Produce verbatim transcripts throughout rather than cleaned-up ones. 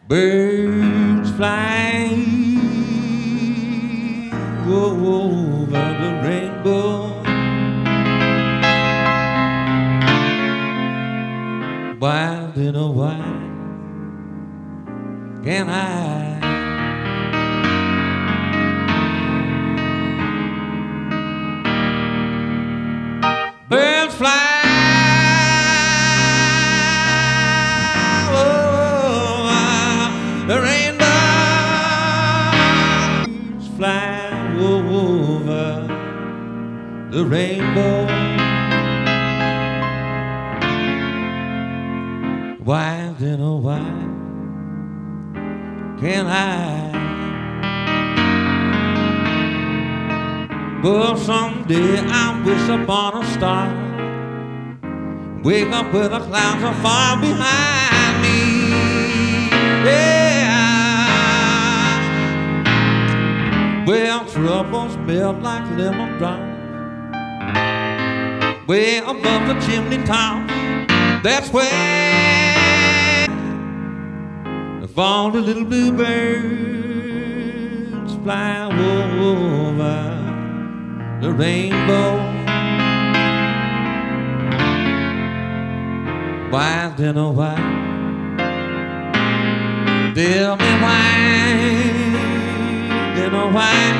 Birds flying over the rainbow. Wild in a while can I birds fly over the rainbow. Birds fly over the rainbow. Wild in a while can I, but someday I wish upon a star, wake up where the clouds are far behind me. Yeah, well, troubles melt like lemon drops way above the chimney top. That's where all the little bluebirds fly over the rainbow. Wild in a while, tell me why, in a while,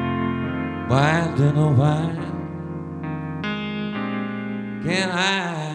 wild in a while, can I?